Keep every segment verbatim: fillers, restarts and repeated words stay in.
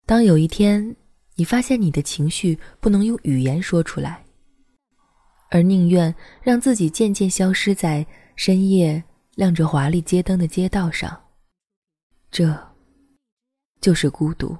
当有一天你发现你的情绪不能用语言说出来，而宁愿让自己渐渐消失在深夜亮着华丽街灯的街道上，这就是孤独。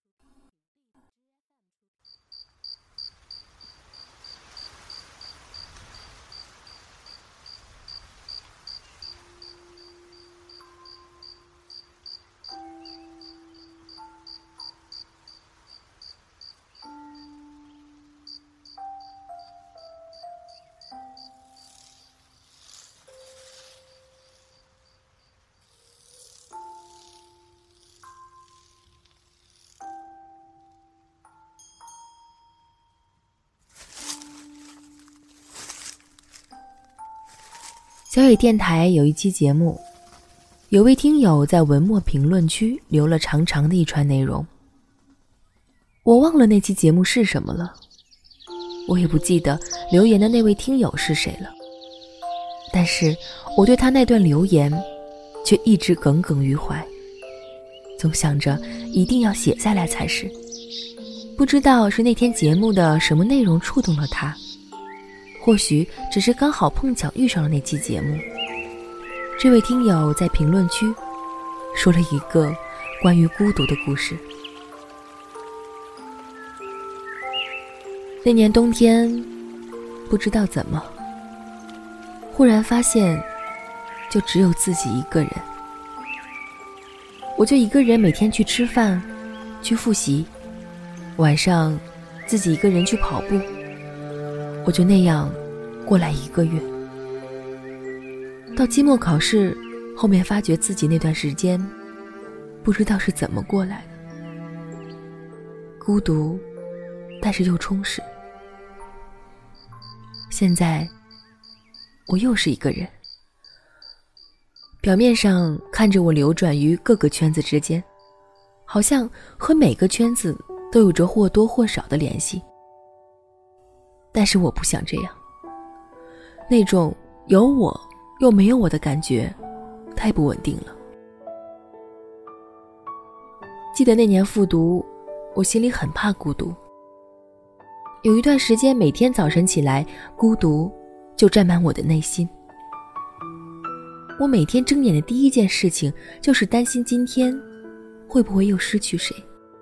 小野电台有一期节目，有位听友在文末评论区留了长长的一串内容。我忘了那期节目是什么了，我也不记得留言的那位听友是谁了，但是我对他那段留言却一直耿耿于怀，总想着一定要写下来才是。不知道是那天节目的什么内容触动了他，或许只是刚好碰巧遇上了那期节目。这位听友在评论区说了一个关于孤独的故事。那年冬天，不知道怎么，忽然发现就只有自己一个人。我就一个人每天去吃饭，去复习，晚上自己一个人去跑步。我就那样过来一个月，到期末考试后面，发觉自己那段时间不知道是怎么过来的，孤独但是又充实。现在我又是一个人，表面上看着我流转于各个圈子之间，好像和每个圈子都有着或多或少的联系，但是我不想这样。那种有我又没有我的感觉太不稳定了。记得那年复读，我心里很怕孤独，有一段时间每天早晨起来，孤独就占满我的内心。我每天睁眼的第一件事情就是担心今天会不会又失去谁。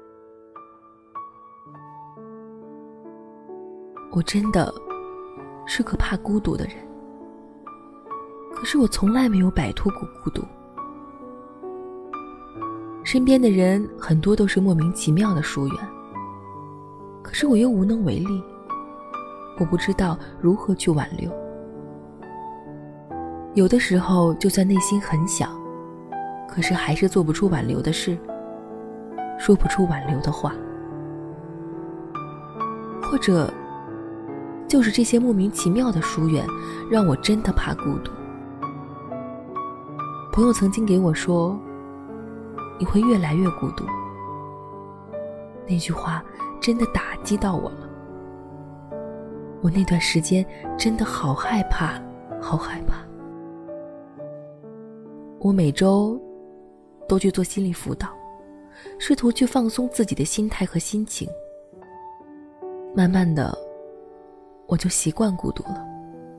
我真的是个怕孤独的人，可是我从来没有摆脱过孤独。身边的人很多都是莫名其妙的疏远，可是我又无能为力，我不知道如何去挽留。有的时候就算内心很想，可是还是做不出挽留的事，说不出挽留的话，或者就是这些莫名其妙的疏远让我真的怕孤独。朋友曾经给我说，你会越来越孤独，那句话真的打击到我了。我那段时间真的好害怕，好害怕。我每周都去做心理辅导，试图去放松自己的心态和心情。慢慢的，我就习惯孤独了。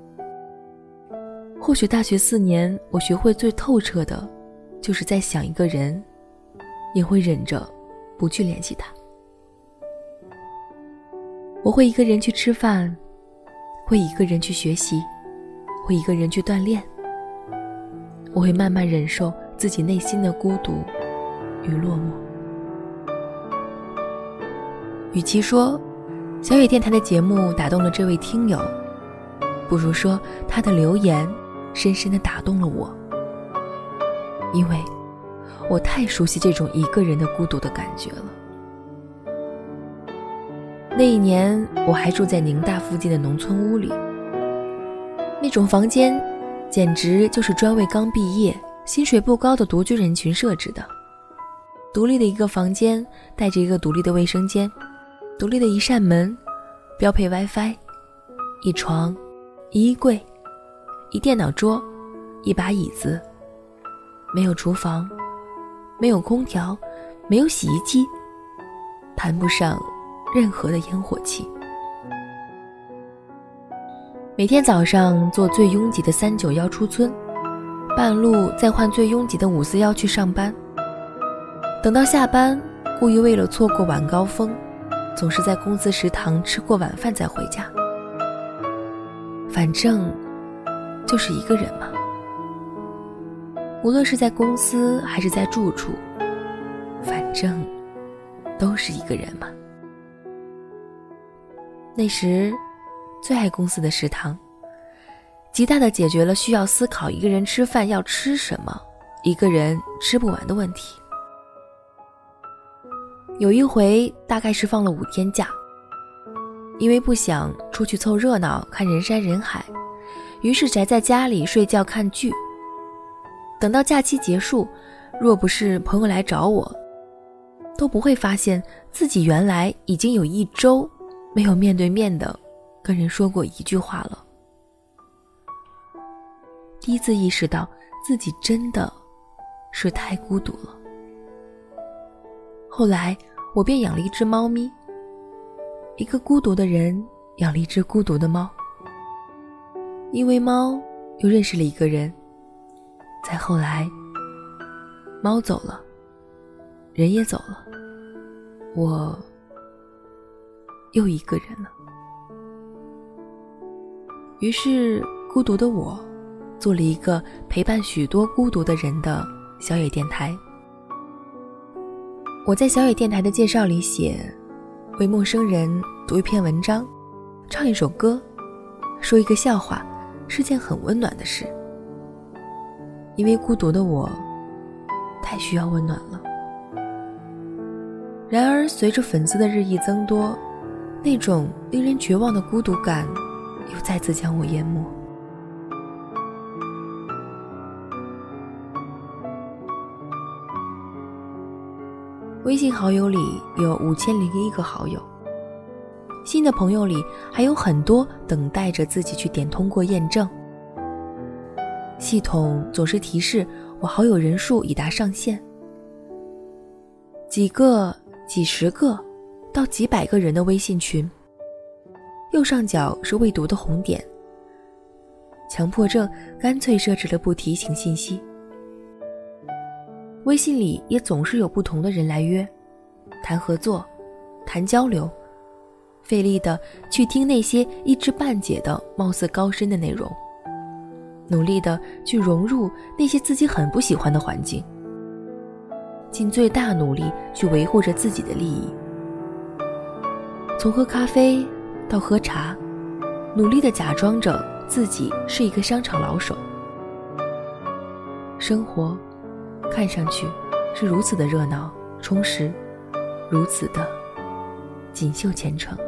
或许大学四年，我学会最透彻的，就是在想一个人，也会忍着不去联系他。我会一个人去吃饭，会一个人去学习，会一个人去锻炼。我会慢慢忍受自己内心的孤独与落寞。与其说小野电台的节目打动了这位听友，不如说他的留言深深地打动了我，因为我太熟悉这种一个人的孤独的感觉了。那一年我还住在宁大附近的农村屋里，那种房间简直就是专为刚毕业薪水不高的独居人群设置的。独立的一个房间，带着一个独立的卫生间，独立的一扇门，标配 WiFi， 一床，一衣柜，一电脑桌，一把椅子，没有厨房，没有空调，没有洗衣机， 谈不上任何的烟火气。每天早上坐最拥挤的三九幺出村，半路再换最拥挤的五四幺去上班，等到下班故意为了错过晚高峰，总是在公司食堂吃过晚饭再回家。反正就是一个人嘛，无论是在公司还是在住处，反正都是一个人嘛。那时最爱公司的食堂，极大地解决了需要思考一个人吃饭要吃什么，一个人吃不完的问题。有一回大概是放了五天假，因为不想出去凑热闹看人山人海，于是宅在家里睡觉看剧。等到假期结束，若不是朋友来找我，都不会发现自己原来已经有一周没有面对面的跟人说过一句话了。第一次意识到自己真的是太孤独了。后来我便养了一只猫咪，一个孤独的人养了一只孤独的猫，因为猫又认识了一个人，再后来猫走了，人也走了，我又一个人了。于是孤独的我做了一个陪伴许多孤独的人的小野电台。我在小野电台的介绍里写，为陌生人读一篇文章，唱一首歌，说一个笑话，是件很温暖的事。因为孤独的我太需要温暖了。然而随着粉丝的日益增多，那种令人绝望的孤独感又再次将我淹没。微信好友里有五千零一个好友，新的朋友里还有很多等待着自己去点通过验证。系统总是提示我好友人数已达上限，几个、几十个到几百个人的微信群，右上角是未读的红点，强迫症干脆设置了不提醒信息。微信里也总是有不同的人来约，谈合作，谈交流，费力的去听那些一知半解的貌似高深的内容，努力的去融入那些自己很不喜欢的环境，尽最大努力去维护着自己的利益。从喝咖啡到喝茶，努力的假装着自己是一个商场老手。生活看上去是如此的热闹充实，如此的锦绣前程，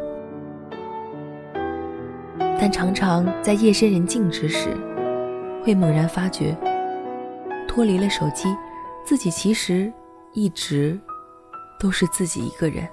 但常常在夜深人静之时，会猛然发觉，脱离了手机，自己其实一直都是自己一个人。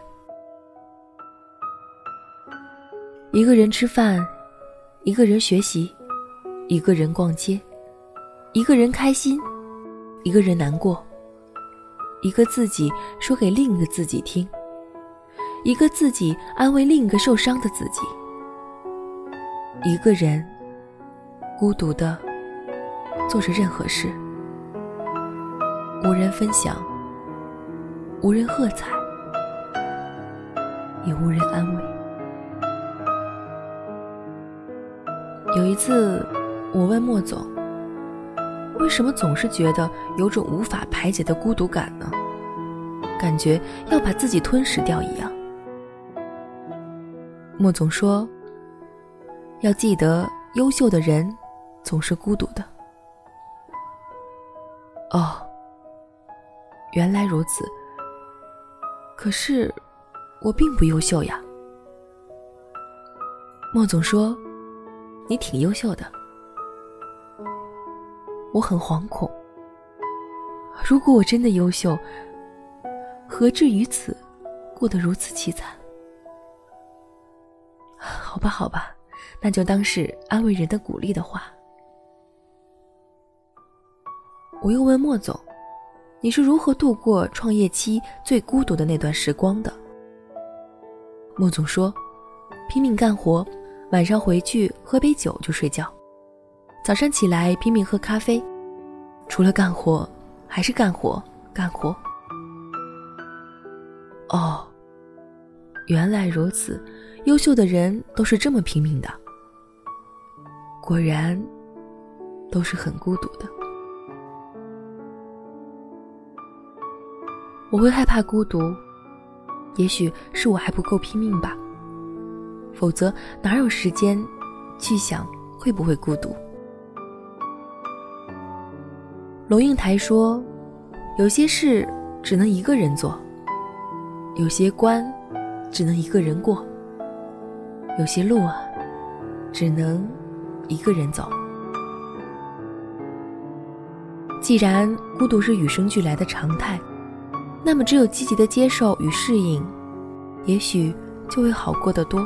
一个人吃饭，一个人学习，一个人逛街，一个人开心，一个人难过，一个自己说给另一个自己听，一个自己安慰另一个受伤的自己，一个人孤独地做着任何事，无人分享，无人喝彩，也无人安慰。有一次我问莫总，为什么总是觉得有种无法排解的孤独感呢？感觉要把自己吞噬掉一样。莫总说，要记得优秀的人总是孤独的。哦，原来如此。可是我并不优秀呀。莫总说，你挺优秀的。我很惶恐，如果我真的优秀，何至于此，过得如此凄惨？好吧好吧，那就当是安慰人的鼓励的话。我又问莫总，你是如何度过创业期最孤独的那段时光的？ 莫总说，拼命干活，晚上回去喝杯酒就睡觉，早上起来拼命喝咖啡，除了干活还是干活干活。哦，原来如此，优秀的人都是这么拼命的，果然都是很孤独的。我会害怕孤独，也许是我还不够拼命吧，否则哪有时间去想会不会孤独。龙应台说，有些事只能一个人做，有些关只能一个人过，有些路啊，只能一个人走。既然孤独是与生俱来的常态，那么只有积极的接受与适应，也许就会好过得多。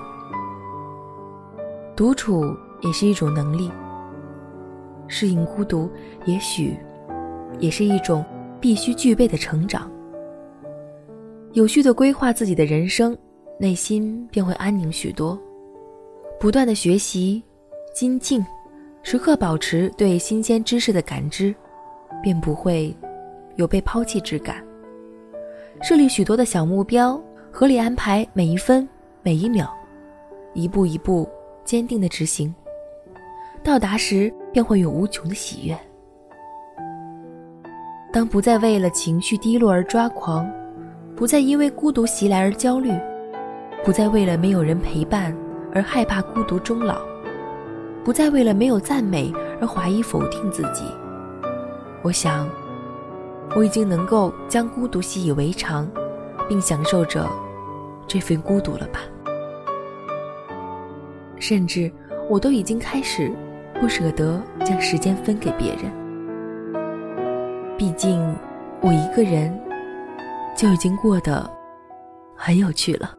独处也是一种能力，适应孤独也许也是一种必须具备的成长。有序地规划自己的人生，内心便会安宁许多。不断的学习精进，时刻保持对新鲜知识的感知，便不会有被抛弃之感。设立许多的小目标，合理安排每一分每一秒，一步一步坚定地执行，到达时便会有无穷的喜悦。当不再为了情绪低落而抓狂，不再因为孤独袭来而焦虑，不再为了没有人陪伴而害怕孤独终老，不再为了没有赞美而怀疑否定自己，我想我已经能够将孤独习以为常，并享受着这份孤独了吧。甚至我都已经开始不舍得将时间分给别人，毕竟我一个人就已经过得很有趣了。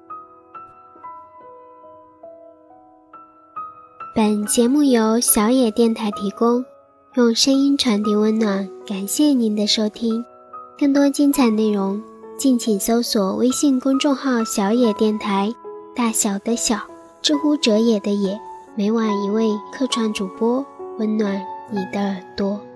本节目由小野电台提供，用声音传递温暖，感谢您的收听。更多精彩内容，敬请搜索微信公众号小野电台，大小的小，知乎者也的也，每晚一位客串主播，温暖你的耳朵。